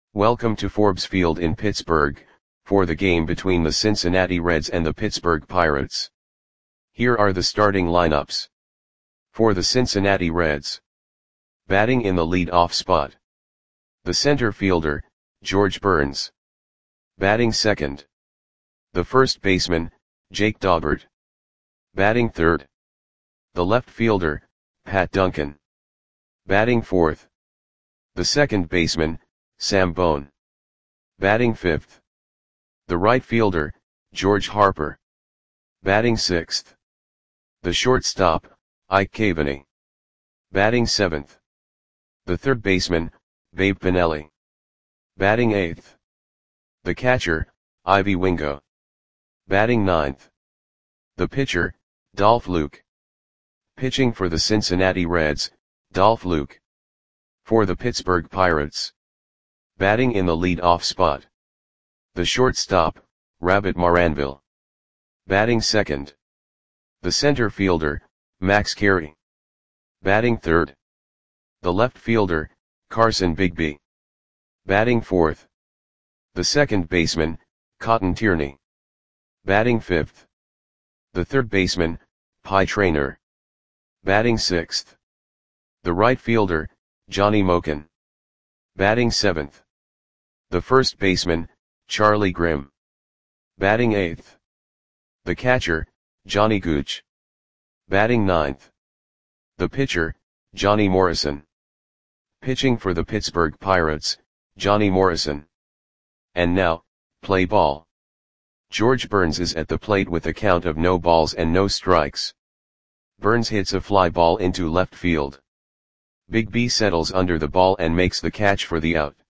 Welcome to Forbes Field in Pittsburgh, for the game between the Cincinnati Reds and the Pittsburgh Pirates. Here are the starting lineups. For the Cincinnati Reds. Batting in the lead-off spot. The center fielder, George Burns. Batting second. The first baseman, Jake Daubert. Batting third. The left fielder, Pat Duncan. Batting fourth. The second baseman, Sam Bone. Batting fifth. The right fielder, George Harper. Batting sixth. The shortstop, Ike Cavaney. Batting seventh. The third baseman, Babe Pinelli. Batting eighth. The catcher, Ivy Wingo. Batting ninth. The pitcher, Dolph Luke. Pitching for the Cincinnati Reds, Dolph Luke. For the Pittsburgh Pirates. Batting in the lead-off spot. The shortstop, Rabbit Maranville. Batting second. The center fielder, Max Carey. Batting third. The left fielder, Carson Bigby. Batting fourth. The second baseman, Cotton Tierney. Batting fifth. The third baseman, Pie Traynor. Batting sixth. The right fielder, Johnny Moken. Batting seventh. The first baseman, Charlie Grimm. Batting eighth. The catcher, Johnny Gooch. Batting ninth. The pitcher, Johnny Morrison. Pitching for the Pittsburgh Pirates, Johnny Morrison. And now, play ball. George Burns is at the plate with a count of no balls and no strikes. Burns hits a fly ball into left field. Bigby settles under the ball and makes the catch for the out.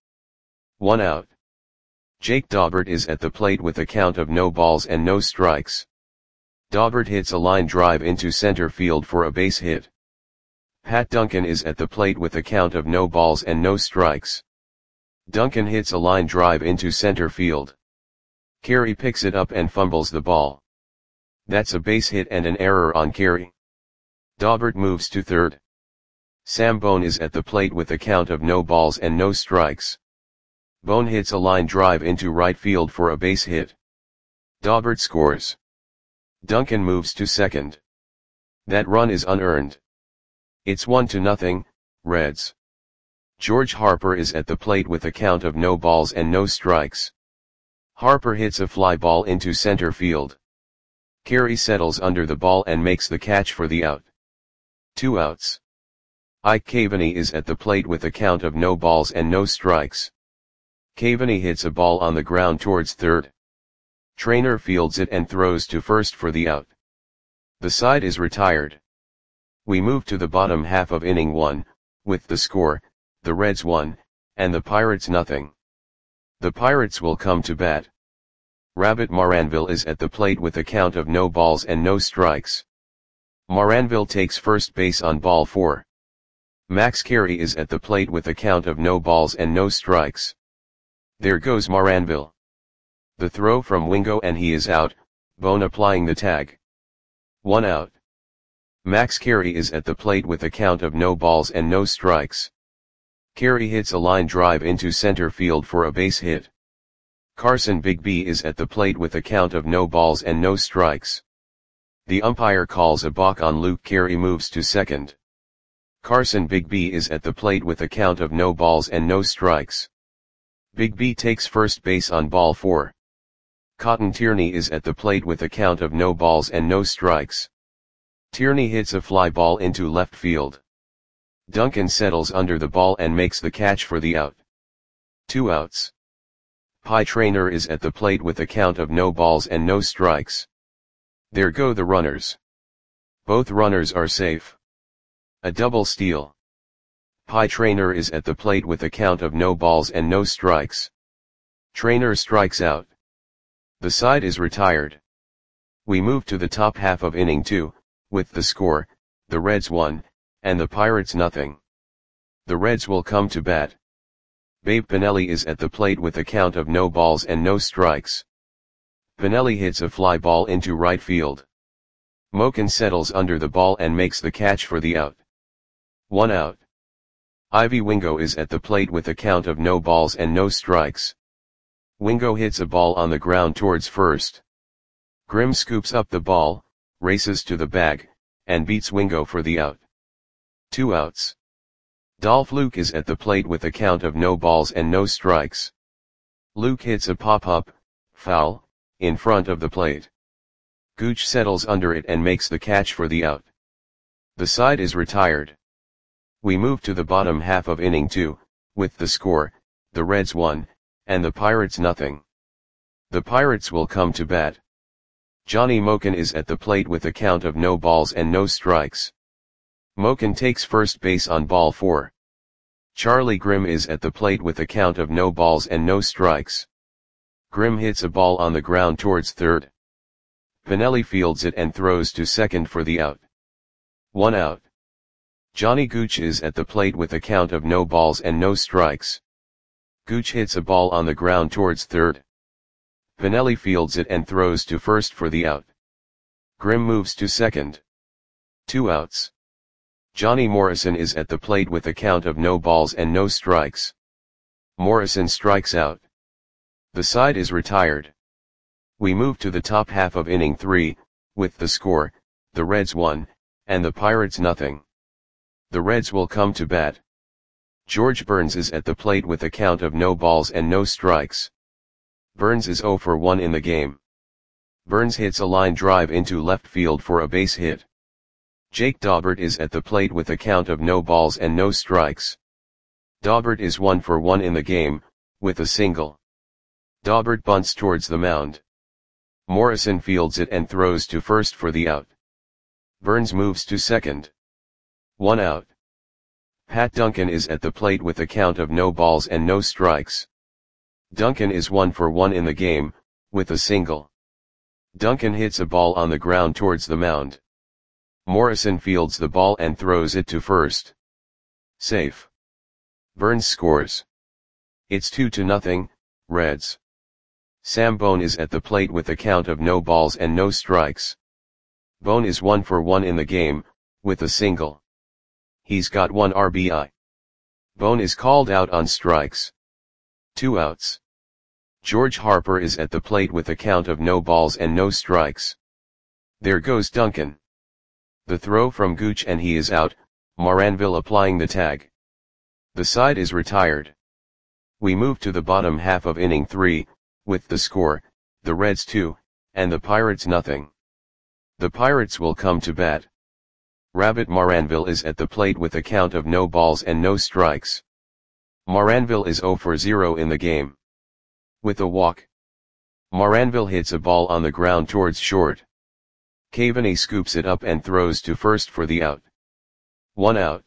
1 out. Jake Daubert is at the plate with a count of no balls and no strikes. Daubert hits a line drive into center field for a base hit. Pat Duncan is at the plate with a count of no balls and no strikes. Duncan hits a line drive into center field. Carey picks it up and fumbles the ball. That's a base hit and an error on Carey. Daubert moves to third. Sam Bone is at the plate with a count of no balls and no strikes. Bone hits a line drive into right field for a base hit. Daubert scores. Duncan moves to second. That run is unearned. It's 1-0, Reds. George Harper is at the plate with a count of no balls and no strikes. Harper hits a fly ball into center field. Carey settles under the ball and makes the catch for the out. 2 outs. Ike Cavaney is at the plate with a count of no balls and no strikes. Cavaney hits a ball on the ground towards third. Traynor fields it and throws to first for the out. The side is retired. We move to the bottom half of inning 1, with the score, the Reds 1, and the Pirates 0. The Pirates will come to bat. Rabbit Maranville is at the plate with a count of no balls and no strikes. Maranville takes first base on ball 4. Max Carey is at the plate with a count of no balls and no strikes. There goes Maranville. The throw from Wingo and he is out, Bone applying the tag. 1 out. Max Carey is at the plate with a count of no balls and no strikes. Carey hits a line drive into center field for a base hit. Carson Bigby is at the plate with a count of no balls and no strikes. The umpire calls a balk on Luke. Carey moves to second. Carson Bigby is at the plate with a count of no balls and no strikes. Bigby takes first base on ball 4. Cotton Tierney is at the plate with a count of no balls and no strikes. Tierney hits a fly ball into left field. Duncan settles under the ball and makes the catch for the out. 2 outs. Pie Traynor is at the plate with a count of no balls and no strikes. There go the runners. Both runners are safe. A double steal. Pie Traynor is at the plate with a count of no balls and no strikes. Traynor strikes out. The side is retired. We move to the top half of inning 2, with the score, the Reds 1, and the Pirates 0. The Reds will come to bat. Babe Pinelli is at the plate with a count of no balls and no strikes. Pinelli hits a fly ball into right field. Moken settles under the ball and makes the catch for the out. 1 out. Ivy Wingo is at the plate with a count of no balls and no strikes. Wingo hits a ball on the ground towards first. Grimm scoops up the ball, races to the bag, and beats Wingo for the out. 2 outs. Dolph Luke is at the plate with a count of no balls and no strikes. Luke hits a pop-up, foul, in front of the plate. Gooch settles under it and makes the catch for the out. The side is retired. We move to the bottom half of inning 2, with the score, the Reds 1, and the Pirates nothing. The Pirates will come to bat. Johnny Moken is at the plate with a count of no balls and no strikes. Moken takes first base on ball 4. Charlie Grimm is at the plate with a count of no balls and no strikes. Grimm hits a ball on the ground towards third. Pinelli fields it and throws to second for the out. 1 out. Johnny Gooch is at the plate with a count of no balls and no strikes. Gooch hits a ball on the ground towards third. Pinelli fields it and throws to first for the out. Grimm moves to second. 2 outs. Johnny Morrison is at the plate with a count of no balls and no strikes. Morrison strikes out. The side is retired. We move to the top half of inning 3, with the score, the Reds 1, and the Pirates nothing. The Reds will come to bat. George Burns is at the plate with a count of no balls and no strikes. Burns is 0 for 1 in the game. Burns hits a line drive into left field for a base hit. Jake Daubert is at the plate with a count of no balls and no strikes. Daubert is 1 for 1 in the game, with a single. Daubert bunts towards the mound. Morrison fields it and throws to first for the out. Burns moves to second. 1 out. Pat Duncan is at the plate with a count of no balls and no strikes. Duncan is 1 for 1 in the game, with a single. Duncan hits a ball on the ground towards the mound. Morrison fields the ball and throws it to first. Safe. Burns scores. It's 2-0, Reds. Sam Bone is at the plate with a count of no balls and no strikes. Bone is 1 for 1 in the game, with a single. He's got 1 RBI. Bone is called out on strikes. 2 outs. George Harper is at the plate with a count of no balls and no strikes. There goes Duncan. The throw from Gooch and he is out, Moranville applying the tag. The side is retired. We move to the bottom half of inning 3, with the score, the Reds 2, and the Pirates nothing. The Pirates will come to bat. Rabbit Moranville is at the plate with a count of no balls and no strikes. Moranville is 0 for 0 in the game. With a walk. Moranville hits a ball on the ground towards short. Cavaney scoops it up and throws to first for the out. 1 out.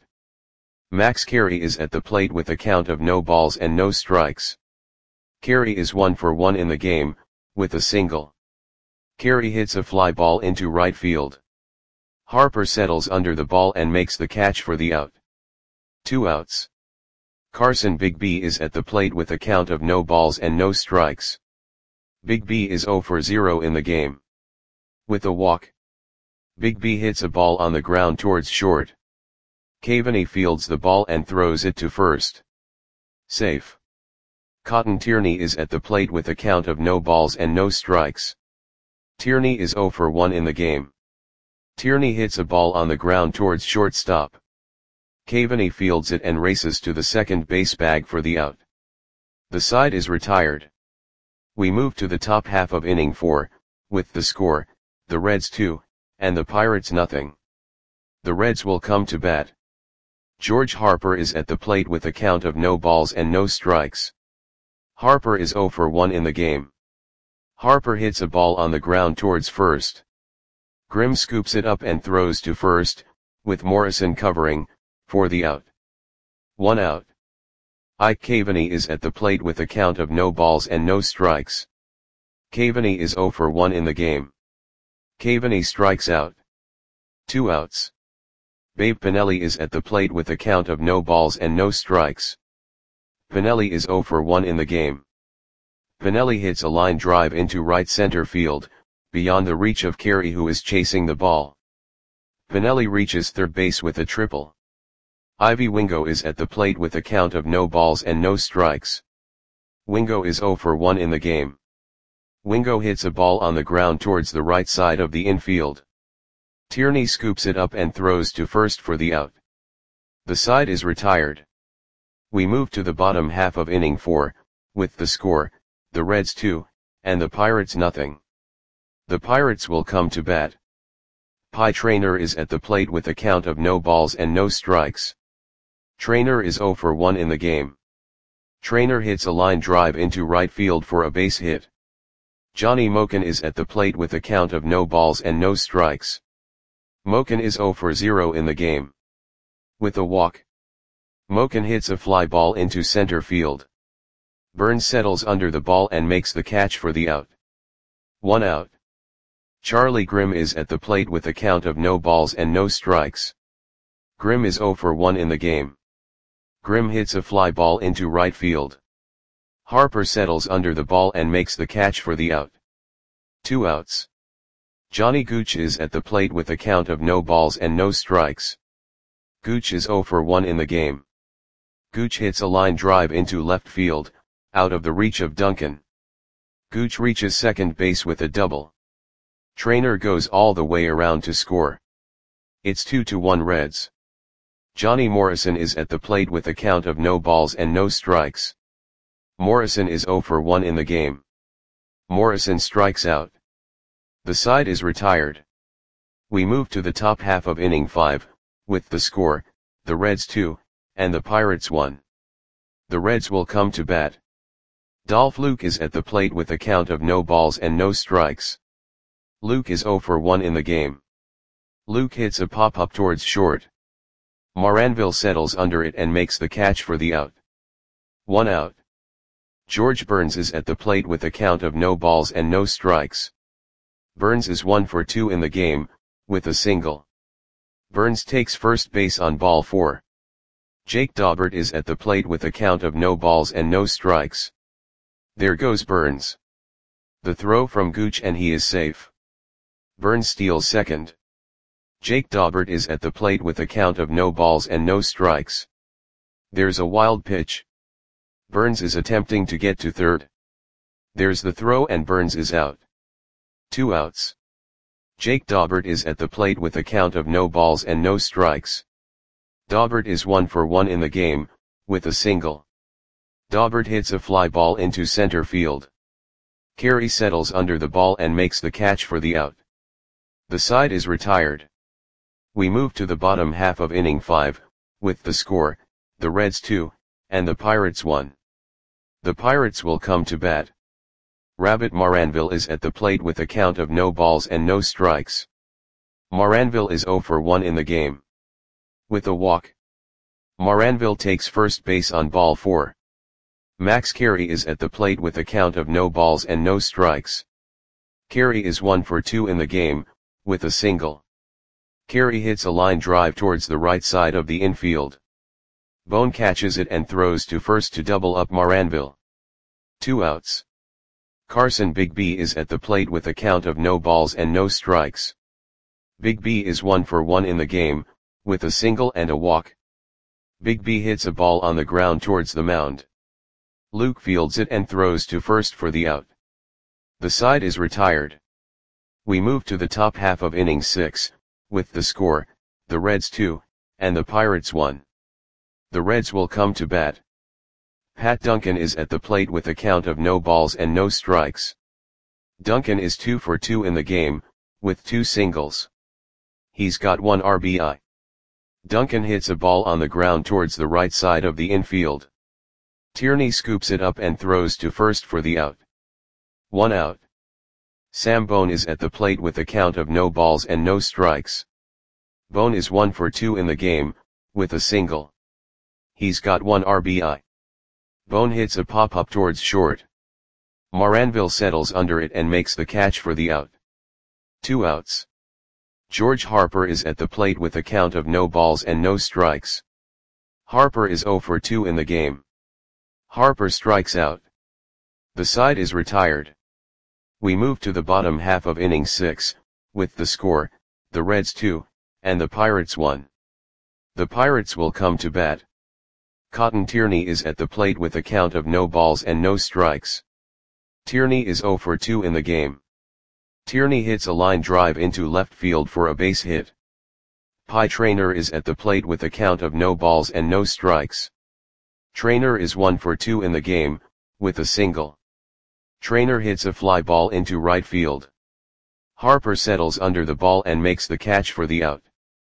Max Carey is at the plate with a count of no balls and no strikes. Carey is 1 for 1 in the game, with a single. Carey hits a fly ball into right field. Harper settles under the ball and makes the catch for the out. 2 outs. Carson Bigby is at the plate with a count of no balls and no strikes. Bigby is 0 for 0 in the game. With a walk. Bigby hits a ball on the ground towards short. Cavaney fields the ball and throws it to first. Safe. Cotton Tierney is at the plate with a count of no balls and no strikes. Tierney is 0 for 1 in the game. Tierney hits a ball on the ground towards shortstop. Cavaney fields it and races to the second base bag for the out. The side is retired. We move to the top half of inning 4, with the score, the Reds 2, and the Pirates nothing. The Reds will come to bat. George Harper is at the plate with a count of no balls and no strikes. Harper is 0 for 1 in the game. Harper hits a ball on the ground towards first. Grimm scoops it up and throws to first, with Morrison covering, for the out. 1 out. Ike Cavaney is at the plate with a count of no balls and no strikes. Cavaney is 0 for 1 in the game. Cavaney strikes out. 2 outs. Babe Pinelli is at the plate with a count of no balls and no strikes. Pinelli is 0 for 1 in the game. Pinelli hits a line drive into right center field, beyond the reach of Carey who is chasing the ball. Pinelli reaches third base with a triple. Ivy Wingo is at the plate with a count of no balls and no strikes. Wingo is 0 for 1 in the game. Wingo hits a ball on the ground towards the right side of the infield. Tierney scoops it up and throws to first for the out. The side is retired. We move to the bottom half of inning 4, with the score, the Reds 2, and the Pirates nothing. The Pirates will come to bat. Pie Traynor is at the plate with a count of no balls and no strikes. Traynor is 0 for 1 in the game. Traynor hits a line drive into right field for a base hit. Johnny Moken is at the plate with a count of no balls and no strikes. Moken is 0 for 0 in the game. With a walk, Moken hits a fly ball into center field. Burns settles under the ball and makes the catch for the out. 1 out. Charlie Grimm is at the plate with a count of no balls and no strikes. Grimm is 0 for 1 in the game. Grimm hits a fly ball into right field. Harper settles under the ball and makes the catch for the out. 2 outs. Johnny Gooch is at the plate with a count of no balls and no strikes. Gooch is 0 for 1 in the game. Gooch hits a line drive into left field, out of the reach of Duncan. Gooch reaches second base with a double. Traynor goes all the way around to score. It's 2-1 Reds. Johnny Morrison is at the plate with a count of no balls and no strikes. Morrison is 0 for 1 in the game. Morrison strikes out. The side is retired. We move to the top half of inning 5, with the score, the Reds 2, and the Pirates 1. The Reds will come to bat. Dolph Luke is at the plate with a count of no balls and no strikes. Luke is 0 for 1 in the game. Luke hits a pop-up towards short. Moranville settles under it and makes the catch for the out. 1 out. George Burns is at the plate with a count of no balls and no strikes. Burns is 1 for 2 in the game, with a single. Burns takes first base on ball 4. Jake Daubert is at the plate with a count of no balls and no strikes. There goes Burns. The throw from Gooch and he is safe. Burns steals second. Jake Daubert is at the plate with a count of no balls and no strikes. There's a wild pitch. Burns is attempting to get to third. There's the throw and Burns is out. 2 outs. Jake Daubert is at the plate with a count of no balls and no strikes. Daubert is 1 for 1 in the game, with a single. Daubert hits a fly ball into center field. Carey settles under the ball and makes the catch for the out. The side is retired. We move to the bottom half of inning 5, with the score, the Reds 2, and the Pirates 1. The Pirates will come to bat. Rabbit Moranville is at the plate with a count of no balls and no strikes. Moranville is 0 for 1 in the game. With a walk, Moranville takes first base on ball 4. Max Carey is at the plate with a count of no balls and no strikes. Carey is 1 for 2 in the game, with a single. Carey hits a line drive towards the right side of the infield. Bone catches it and throws to first to double up Moranville. 2 outs. Carson Big B is at the plate with a count of no balls and no strikes. Big B is 1 for 1 in the game, with a single and a walk. Big B hits a ball on the ground towards the mound. Luke fields it and throws to first for the out. The side is retired. We move to the top half of inning 6, with the score, the Reds 2, and the Pirates 1. The Reds will come to bat. Pat Duncan is at the plate with a count of no balls and no strikes. Duncan is 2 for 2 in the game, with 2 singles. He's got 1 RBI. Duncan hits a ball on the ground towards the right side of the infield. Tierney scoops it up and throws to first for the out. 1 out. Sam Bone is at the plate with a count of no balls and no strikes. Bone is 1 for 2 in the game, with a single. He's got 1 RBI. Bone hits a pop-up towards short. Moranville settles under it and makes the catch for the out. 2 outs. George Harper is at the plate with a count of no balls and no strikes. Harper is 0 for 2 in the game. Harper strikes out. The side is retired. We move to the bottom half of inning 6, with the score, the Reds 2, and the Pirates 1. The Pirates will come to bat. Cotton Tierney is at the plate with a count of no balls and no strikes. Tierney is 0 for 2 in the game. Tierney hits a line drive into left field for a base hit. Pie Traynor is at the plate with a count of no balls and no strikes. Traynor is 1 for 2 in the game, with a single. Traynor hits a fly ball into right field. Harper settles under the ball and makes the catch for the out.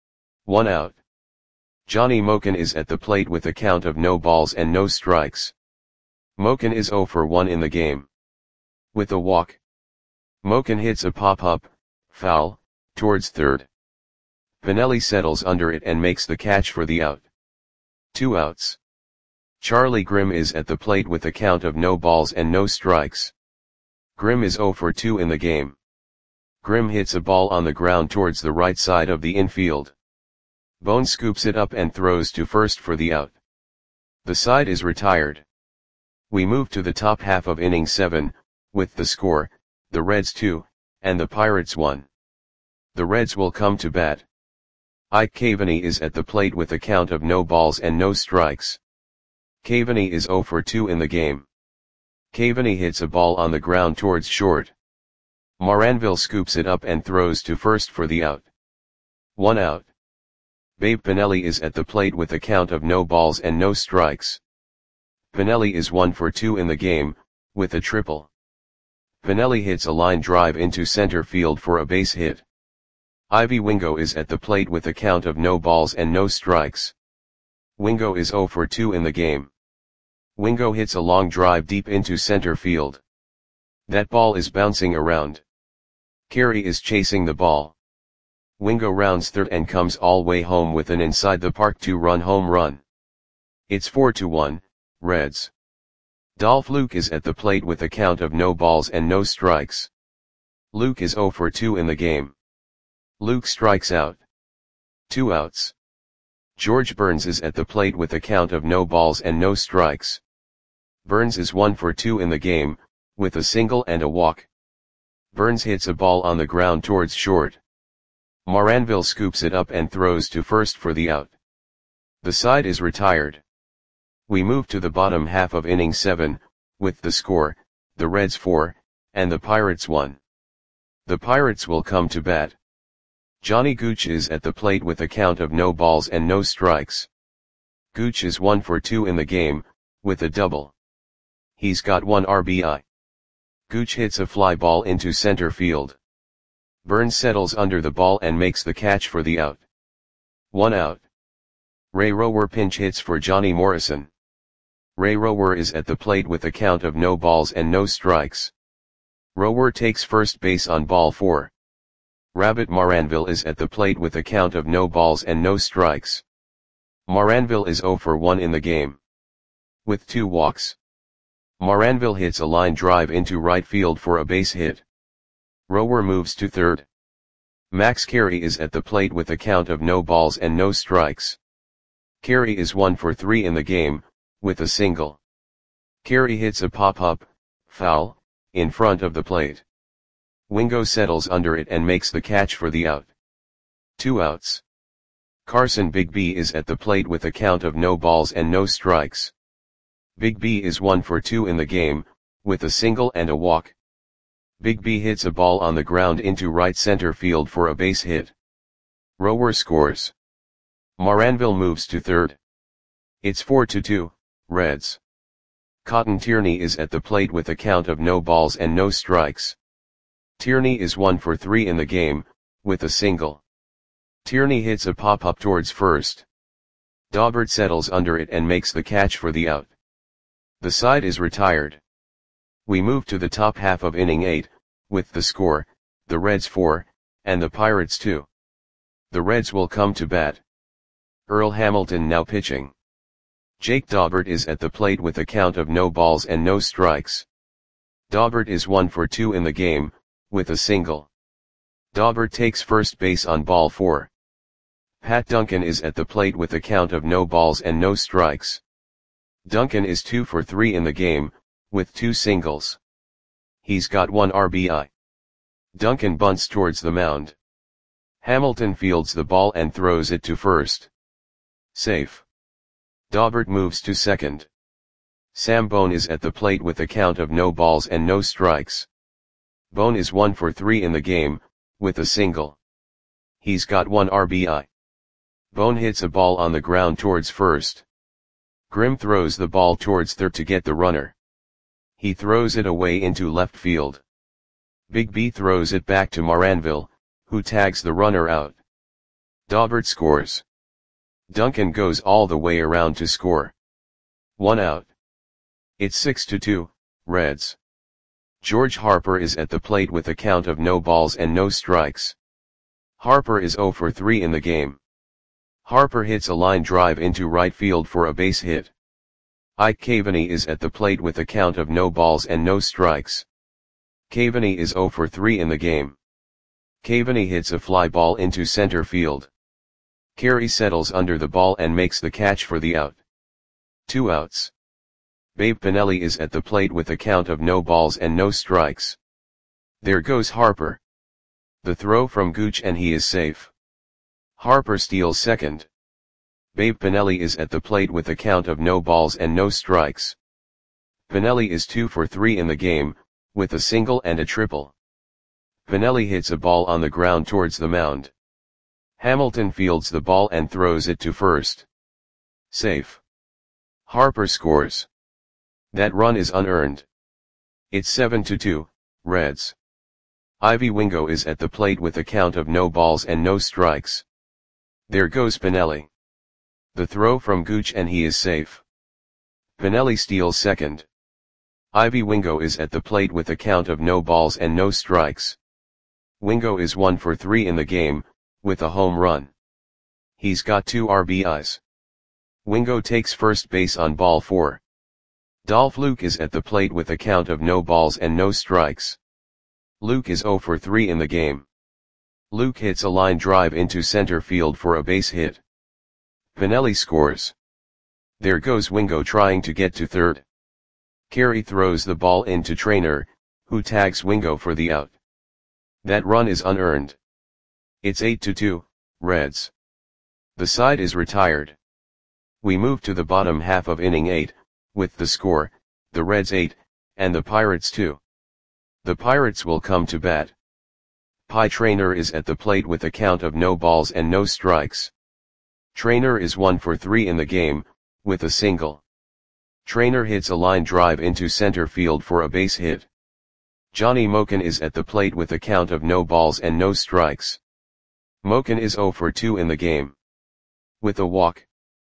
1 out. Johnny Moken is at the plate with a count of no balls and no strikes. Moken is 0 for 1 in the game. With a walk. Moken hits a pop-up, foul, towards third. Pinelli settles under it and makes the catch for the out. 2 outs. Charlie Grimm is at the plate with a count of no balls and no strikes. Grimm is 0 for 2 in the game. Grimm hits a ball on the ground towards the right side of the infield. Bone scoops it up and throws to first for the out. The side is retired. We move to the top half of inning 7, with the score, the Reds 2, and the Pirates 1. The Reds will come to bat. Ike Caveney is at the plate with a count of no balls and no strikes. Caveney is 0 for 2 in the game. Caveney hits a ball on the ground towards short. Moranville scoops it up and throws to first for the out. 1 out. Babe Pinelli is at the plate with a count of no balls and no strikes. Pinelli is 1 for 2 in the game, with a triple. Pinelli hits a line drive into center field for a base hit. Ivy Wingo is at the plate with a count of no balls and no strikes. Wingo is 0 for 2 in the game. Wingo hits a long drive deep into center field. That ball is bouncing around. Carey is chasing the ball. Wingo rounds third and comes all way home with an inside the park 2-run home run. It's 4-1, Reds. Dolph Luke is at the plate with a count of no balls and no strikes. Luke is 0 for 2 in the game. Luke strikes out. 2 outs. George Burns is at the plate with a count of no balls and no strikes. Burns is 1 for 2 in the game, with a single and a walk. Burns hits a ball on the ground towards short. Moranville scoops it up and throws to first for the out. The side is retired. We move to the bottom half of inning 7, with the score, the Reds 4, and the Pirates 1. The Pirates will come to bat. Johnny Gooch is at the plate with a count of no balls and no strikes. Gooch is 1 for 2 in the game, with a double. He's got 1 RBI. Gooch hits a fly ball into center field. Burns settles under the ball and makes the catch for the out. 1 out. Ray Rower pinch hits for Johnny Morrison. Ray Rower is at the plate with a count of no balls and no strikes. Rower takes first base on ball 4. Rabbit Moranville is at the plate with a count of no balls and no strikes. Moranville is 0 for 1 in the game. With 2 walks. Moranville hits a line drive into right field for a base hit. Rower moves to third. Max Carey is at the plate with a count of no balls and no strikes. Carey is 1 for 3 in the game, with a single. Carey hits a pop-up, foul, in front of the plate. Wingo settles under it and makes the catch for the out. 2 outs. Carson Big B is at the plate with a count of no balls and no strikes. Big B is 1 for 2 in the game, with a single and a walk. Big B hits a ball on the ground into right center field for a base hit. Rower scores. Moranville moves to third. It's 4-2, Reds. Cotton Tierney is at the plate with a count of no balls and no strikes. Tierney is 1 for 3 in the game, with a single. Tierney hits a pop-up towards first. Daubert settles under it and makes the catch for the out. The side is retired. We move to the top half of inning 8, with the score, the Reds 4, and the Pirates 2. The Reds will come to bat. Earl Hamilton now pitching. Jake Daubert is at the plate with a count of no balls and no strikes. Daubert is 1 for 2 in the game, with a single. Daubert takes first base on ball 4. Pat Duncan is at the plate with a count of no balls and no strikes. Duncan is 2 for 3 in the game, with 2 singles. He's got 1 RBI. Duncan bunts towards the mound. Hamilton fields the ball and throws it to first. Safe. Daubert moves to second. Sam Bone is at the plate with a count of no balls and no strikes. Bone is 1 for 3 in the game, with a single. He's got 1 RBI. Bone hits a ball on the ground towards first. Grimm throws the ball towards third to get the runner. He throws it away into left field. Big B throws it back to Moranville, who tags the runner out. Daubert scores. Duncan goes all the way around to score. 1 out. It's 6-2, Reds. George Harper is at the plate with a count of no balls and no strikes. Harper is 0 for 3 in the game. Harper hits a line drive into right field for a base hit. Ike Caveney is at the plate with a count of no balls and no strikes. Caveney is 0 for 3 in the game. Caveney hits a fly ball into center field. Carey settles under the ball and makes the catch for the out. 2 outs. Babe Pinelli is at the plate with a count of no balls and no strikes. There goes Harper. The throw from Gooch and he is safe. Harper steals second. Babe Pinelli is at the plate with a count of no balls and no strikes. Pinelli is 2 for 3 in the game, with a single and a triple. Pinelli hits a ball on the ground towards the mound. Hamilton fields the ball and throws it to first. Safe. Harper scores. That run is unearned. It's 7-2, Reds. Ivy Wingo is at the plate with a count of no balls and no strikes. There goes Pinelli. The throw from Gooch and he is safe. Pinelli steals second. Ivy Wingo is at the plate with a count of no balls and no strikes. Wingo is 1 for 3 in the game, with a home run. He's got 2 RBIs. Wingo takes first base on ball 4. Dolph Luke is at the plate with a count of no balls and no strikes. Luke is 0 for 3 in the game. Luke hits a line drive into center field for a base hit. Pinelli scores. There goes Wingo trying to get to third. Carey throws the ball into Trainer, who tags Wingo for the out. That run is unearned. It's 8-2, Reds. The side is retired. We move to the bottom half of inning 8, with the score, the Reds 8, and the Pirates 2. The Pirates will come to bat. Pie Trainer is at the plate with a count of no balls and no strikes. Trainer is 1 for 3 in the game, with a single. Trainer hits a line drive into center field for a base hit. Johnny Moken is at the plate with a count of no balls and no strikes. Moken is 0 for 2 in the game. With a walk.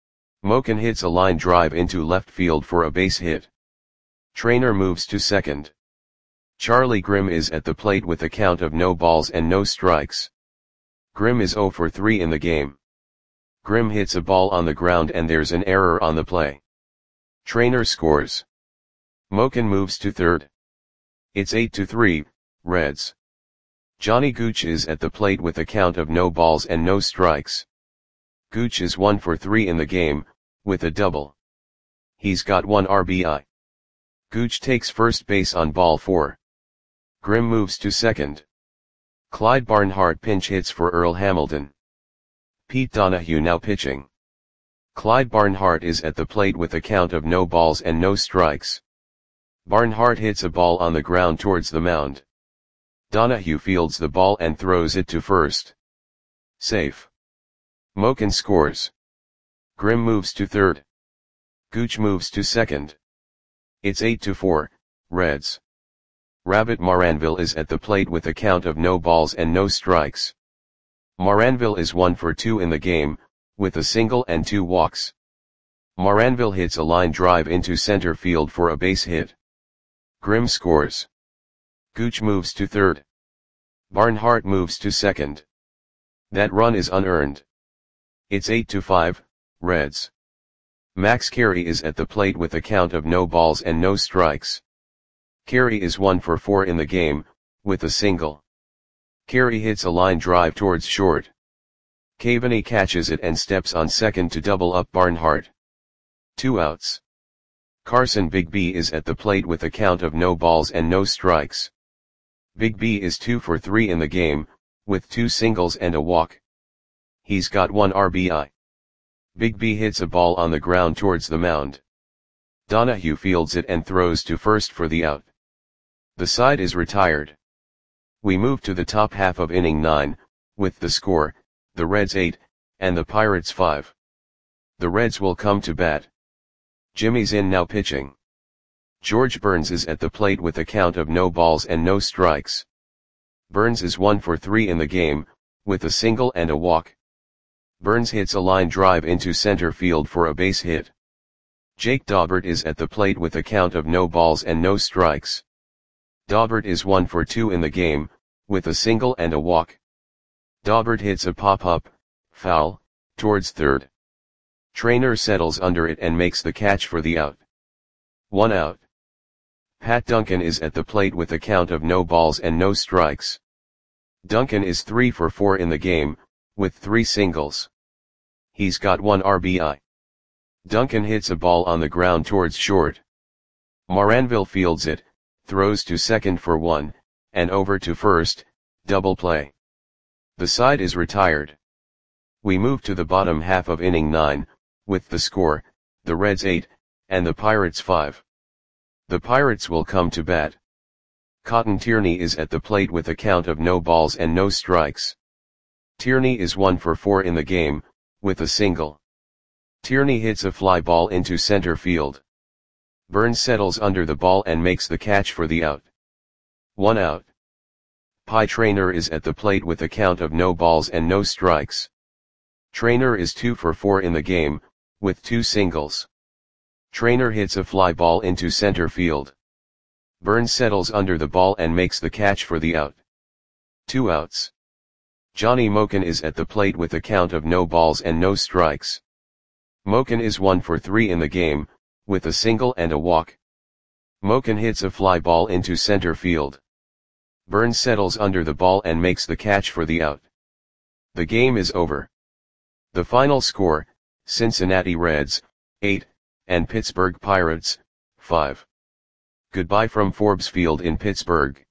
Moken hits a line drive into left field for a base hit. Trainer moves to second. Charlie Grimm is at the plate with a count of no balls and no strikes. Grimm is 0 for 3 in the game. Grimm hits a ball on the ground and there's an error on the play. Trainer scores. Moken moves to third. It's 8-3, Reds. Johnny Gooch is at the plate with a count of no balls and no strikes. Gooch is 1 for 3 in the game, with a double. He's got 1 RBI. Gooch takes first base on ball 4. Grimm moves to second. Clyde Barnhart pinch hits for Earl Hamilton. Pete Donahue now pitching. Clyde Barnhart is at the plate with a count of no balls and no strikes. Barnhart hits a ball on the ground towards the mound. Donahue fields the ball and throws it to first. Safe. Moken scores. Grimm moves to third. Gooch moves to second. It's 8-4, Reds. Rabbit Moranville is at the plate with a count of no balls and no strikes. Moranville is 1 for 2 in the game, with a single and 2 walks. Moranville hits a line drive into center field for a base hit. Grimm scores. Gooch moves to third. Barnhart moves to second. That run is unearned. It's 8-5, Reds. Max Carey is at the plate with a count of no balls and no strikes. Carey is 1 for 4 in the game, with a single. Carey hits a line drive towards short. Caveney catches it and steps on second to double up Barnhart. 2 outs. Carson Big B is at the plate with a count of no balls and no strikes. Big B is 2 for 3 in the game, with 2 singles and a walk. He's got 1 RBI. Big B hits a ball on the ground towards the mound. Donahue fields it and throws to first for the out. The side is retired. We move to the top half of inning 9, with the score, the Reds 8, and the Pirates 5. The Reds will come to bat. Jimmy's in now pitching. George Burns is at the plate with a count of no balls and no strikes. Burns is 1 for 3 in the game, with a single and a walk. Burns hits a line drive into center field for a base hit. Jake Daubert is at the plate with a count of no balls and no strikes. Daubert is 1 for 2 in the game, with a single and a walk. Daubert hits a pop-up, foul, towards third. Trainer settles under it and makes the catch for the out. 1 out. Pat Duncan is at the plate with a count of no balls and no strikes. Duncan is 3 for 4 in the game, with 3 singles. He's got 1 RBI. Duncan hits a ball on the ground towards short. Moranville fields it, throws to second for 1, and over to first, double play. The side is retired. We move to the bottom half of inning 9, with the score, the Reds 8, and the Pirates 5. The Pirates will come to bat. Cotton Tierney is at the plate with a count of no balls and no strikes. Tierney is 1 for 4 in the game, with a single. Tierney hits a fly ball into center field. Burns settles under the ball and makes the catch for the out. 1 out. Pie Traynor is at the plate with a count of no balls and no strikes. Traynor is 2 for 4 in the game, with 2 singles. Traynor hits a fly ball into center field. Burns settles under the ball and makes the catch for the out. 2 outs. Johnny Moken is at the plate with a count of no balls and no strikes. Moken is 1 for 3 in the game, with a single and a walk. Moken hits a fly ball into center field. Burns settles under the ball and makes the catch for the out. The game is over. The final score, Cincinnati Reds, 8, and Pittsburgh Pirates, 5. Goodbye from Forbes Field in Pittsburgh.